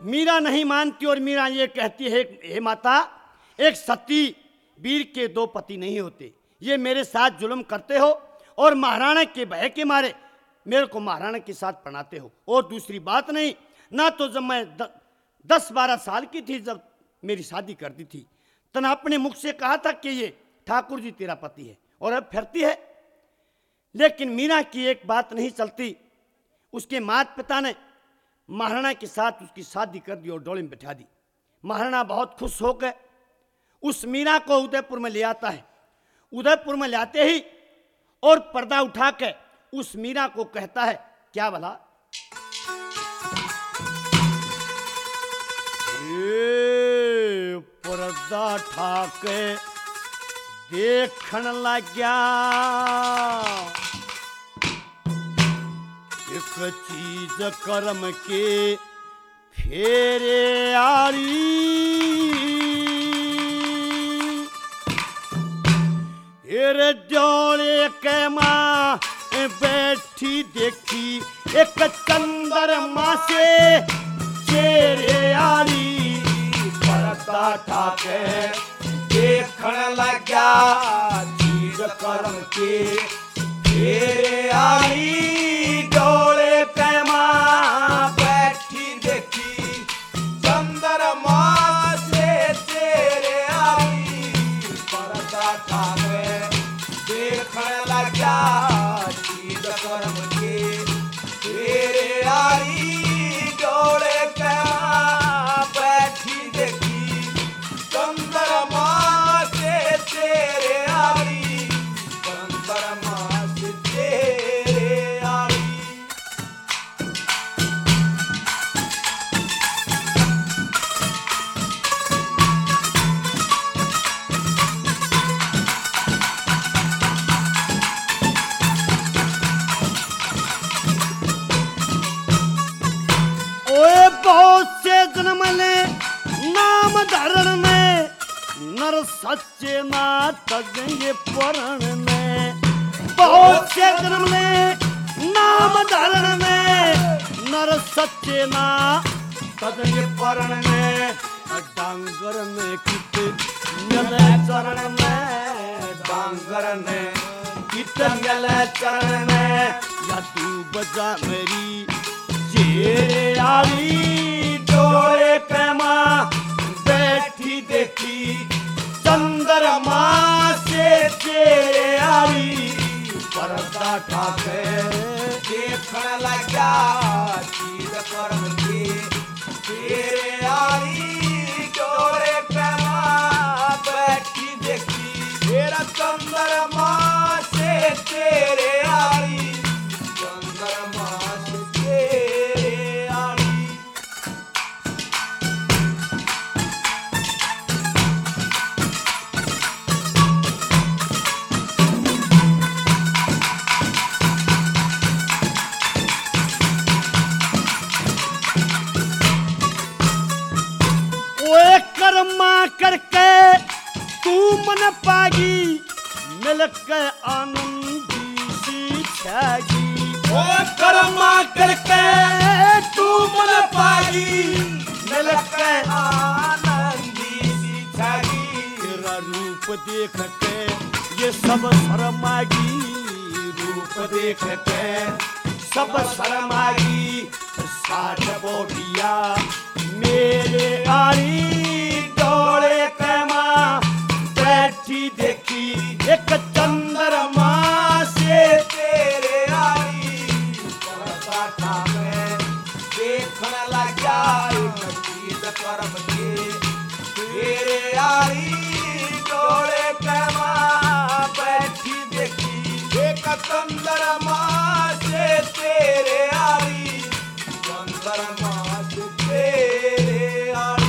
मीरा नहीं मानती और मीरा ये कहती है, हे माता, एक सती वीर के दो पति नहीं होते। ये मेरे साथ जुल्म करते हो और महाराणा के भय के मारे मेरे को महाराणा के साथ पढ़ाते हो। और दूसरी बात नहीं, ना तो जब मैं 10-12 साल की थी जब मेरी शादी कर दी थी, तने अपने मुख से कहा था कि ये ठाकुर जी तेरा पति है, और अब फिरती है। लेकिन मीरा की एक बात नहीं चलती। उसके माता पिता ने महाराणा के साथ उसकी शादी कर दी और डोली में बैठा दी। महाराणा बहुत खुश होकर उस मीरा को उदयपुर में ले आता है। उदयपुर में लाते ही और पर्दा उठा के उस मीरा को कहता है, क्या भला, पर्दा ठाके देखन लग गया, एक चीज कर्म के फेरे आरी, एरे जोड़े के माँ बैठी देखी, एक चंद्रमा से चेहरे आरी, पर्दा ठाके देखन लग्या, चीज कर्म के फेरे आई, डोले कैमा बैठी देखी, चंद्रमा से तेरे आई, पर्दा ठाके देखन लग्या, चीज कर्म के फेरे आई, डोले कैमा बैठी देखी, चंद्रमा से तेरे आई, चंद्रमा से तेरे आई। ओए बहुत से जन्म ले नाम धरण में, नर सच्चे ना तजेंगे परण में। बहुत से जन्म ले नाम धरण में, नर सच्चे ना तजेंगे परण में। डांगर में कित मिले चरण में, डांगर ने कितने चरण में, या तू बजा मेरी चेहरे आरी, डोले कैमा बैठी देखी, चंद्रमा से चेहरे आरी, पर्दा ठाके देखन लग्या, चीज कर्म के तेरे आई, डोले कैमा बैठी देखी, तेरा चंद्रमा से तेरे आई, चंद्रमा से तेरे आई। ओए कर्मा करके तू मन पागी, मिलकर आनंदी सी छागी। ओ कर्मा करके तू मन पागी, मिलकर आनंदी सी छागी। तेरा रूप देख के ये सब शर्मागी, रूप देख के सब शर्मागी, 60 बोटिया मेरे आरी, डोले कैमा बैठी देखी, एक चंद्रमा से तेरे आई, पर्दा ठाके देखन लग्या, एक चीज कर्म के तेरे आई, डोले कैमा बैठी देखी, एक चंद्रमा से तेरे आई, चंद्रमा से तेरे आई।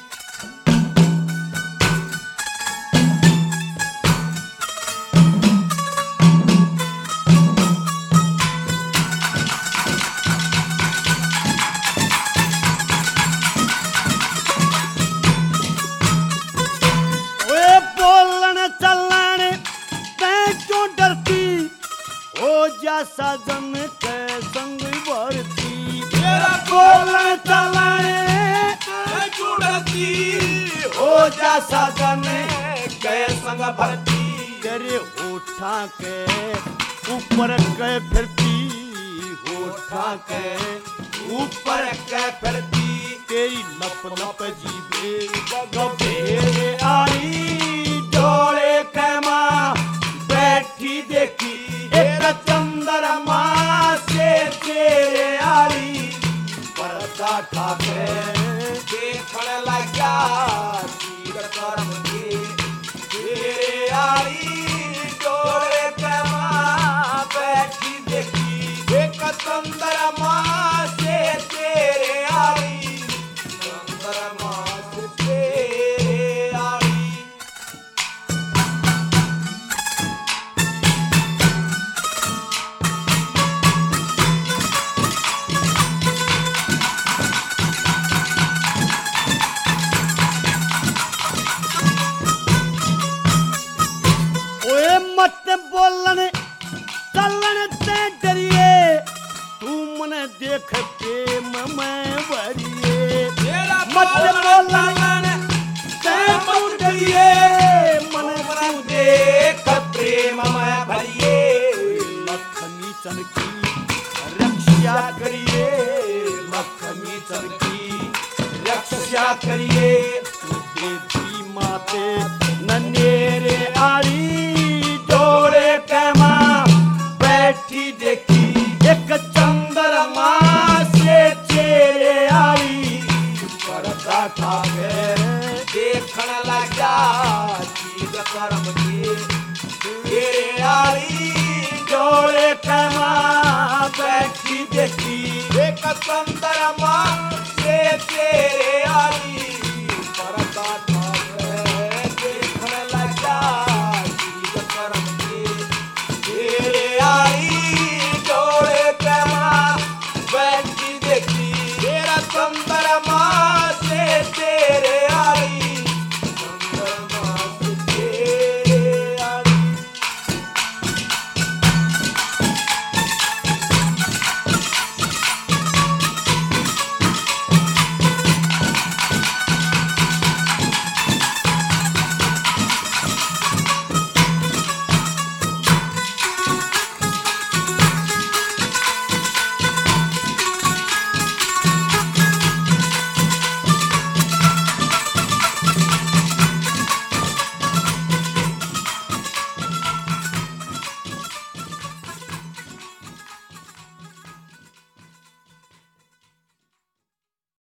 ओए बोलन चलन तैं क्यों डरती, हो जा साजन के संग भरती। तेरा बोलन चलन जा सजन के संग भरती तेरे होठा के ऊपर के फिरती होठा के ऊपर के फिरती तेरी लप लप जीवे गबेरे आई जोड़े के माँ बैठी देखी एक चंद्रमा से तेरे आली पर्दा ठाके देखण लग्या तीर कर्म के तेरे आली जोड़े के माँ बैठी देखी एक चंद्रमा से तेरे आली चंद्रमा से तेरे आली ओए मत बोलन चलन ते डरिए तू मन देख प्रेम में भरिए तेरा मत बोलन ते मुंडलिए मन तू देख प्रेम में भरिए लक्ष्मी चन की रक्षा करिए लक्ष्मी चल की रक्षा करिए देवी माते ननेरे आड़ी जोड़े के माँ बैठी देखी एक चंद्रमा से तेरे आई पर्दा ठाके देखण लग्या चीज कर्म के तेरे आई जोड़े के माँ बैठी देखी एक चंद्रमा से तेरे आई पर्दा ठाके देखण लग्या चीज कर्म के तेरे आई जोड़े के माँ बैठी देखी तेरा चंद्रमा से तेरे